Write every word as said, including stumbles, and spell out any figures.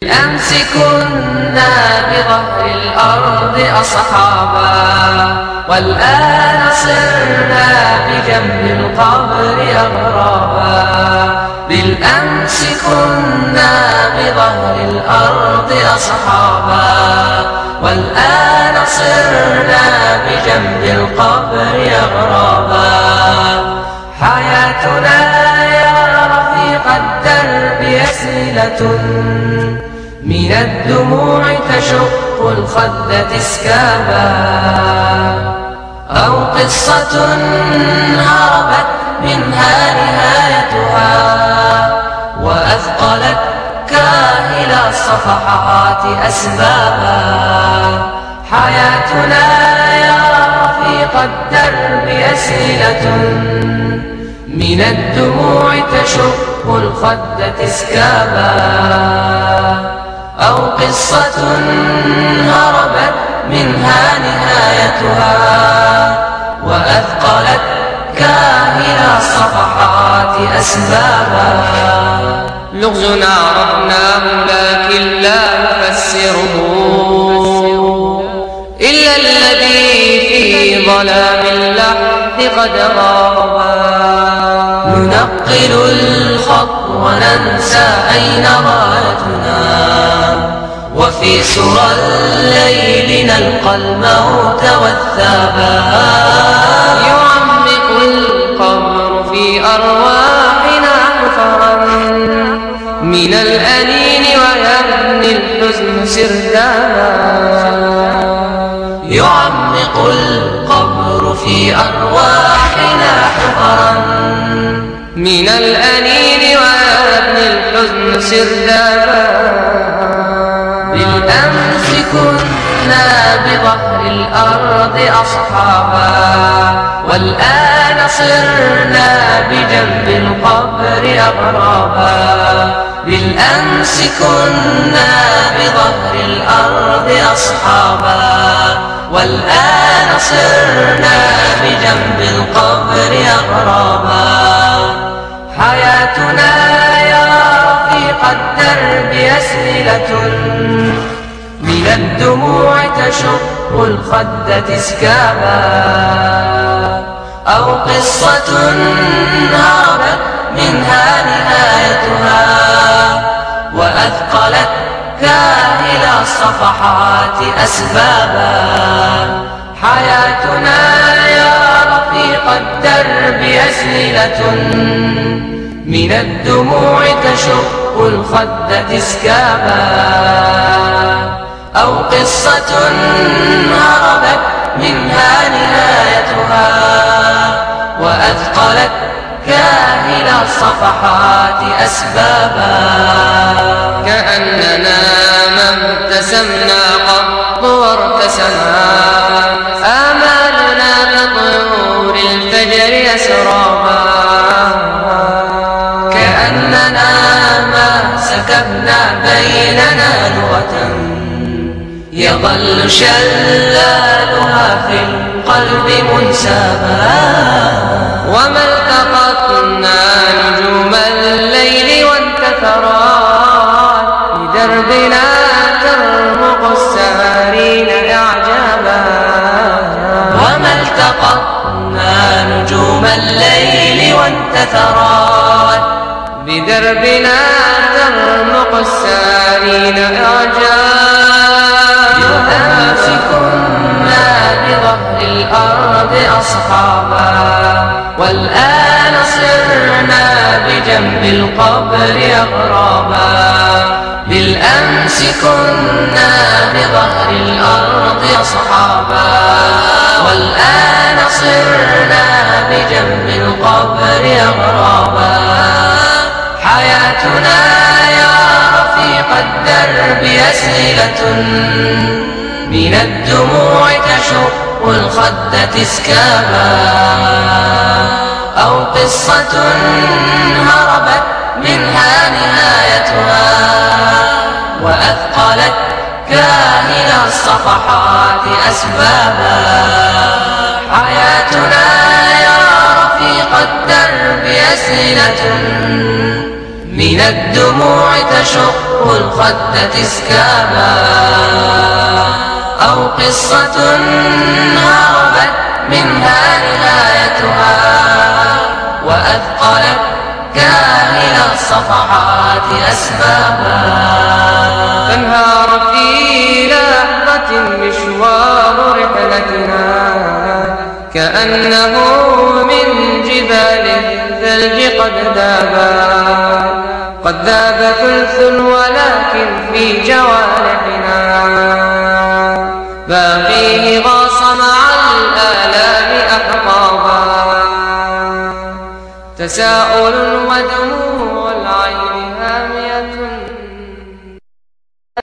بالأمس كنا بظهر الأرض أصحابا، والآن صرنا بجنب القبر أغرابا. بالأمس كنا بظهر الأرض أصحابا، والآن صرنا بجنب القبر أغرابا. حياتنا يا رفيق الدرب يسيلة من الدموع تشق الخد تسكابا، أو قصة هربت منها نهايتها وأثقلت كاهل الصفحات أسبابا. حياتنا يا رفيق الدرب يسيلة من الدموع تشق الخد تسكابا، أو قصة هربت منها نهايتها وأثقلت كاهل الصفحات أسبابا. لغزنا عرفناه لكن لا نفسره إلا الذي في ظلام اللحظ قد غابا. ننقل الخط وننسى أين غايتنا، وفي سرى الليل نلقى الموت والثابا. يعمق القبر في أرواحنا حفرا من الأنين ويبني الحزن سردابا. يعمق القبر في أرواحنا حفرا من الأنين ويبني الحزن سردابا. بالأمس كنا بظهر الأرض أصحابا، والآن صرنا بجنب القبر أغرابا. بالأمس كنا بظهر الأرض أصحابا، والآن صرنا بجنب القبر أغرابا. حياتنا يا رفيق الدرب يسيلة من الدموع تشق الخد تسكابا، أو قصة هربت منها نهايتها وأثقلت كاهل الصفحات أسبابا. حياتنا يا رفيق الدرب يسيلة من الدموع تشق الخد تسكابا، أو قصة هربت منها نهايتها وأثقلت كاهل الصفحات أسبابا. كأننا ما ابتسمنا قط وارتسما آمالنا كطيور الفجر يسرابا. كأننا ما سكبنا بيننا لغة يظل شلالها في القلب منسابا. وما التقطنا نجوم الليل وانتثرات بدربنا ترمق السهارين إعجابا. وما التقطنا نجوم الليل وانتثرات بدربنا ترمق السهارين إعجابا. بالأمس كنا بظهر الأرض أصحابا، والآن صرنا بجنب القبر أغرابا. بالأمس كنا بظهر الأرض أصحابا، والآن صرنا بجنب القبر أغرابا. حياتنا يا رفيق الدرب يسيلة من الدموع تشق الخد تسكابا، أو قصة هربت منها نهايتها وأثقلت كاهل الصفحات أسبابا. حياتنا يا رفيق الدرب يسيلة من الدموع تشق الخد تسكابا، أو قصة هربت منها نهايتها وأثقلت كاهل الصفحات أسبابا. فانهار في لحظة مشوار رحلتنا، كأنه من جبال الثلج قد ذابا. قد ذاب ثلث ولكن في جوارحنا باقيه غاص مع الآلام أحقابا. تساؤل ودموع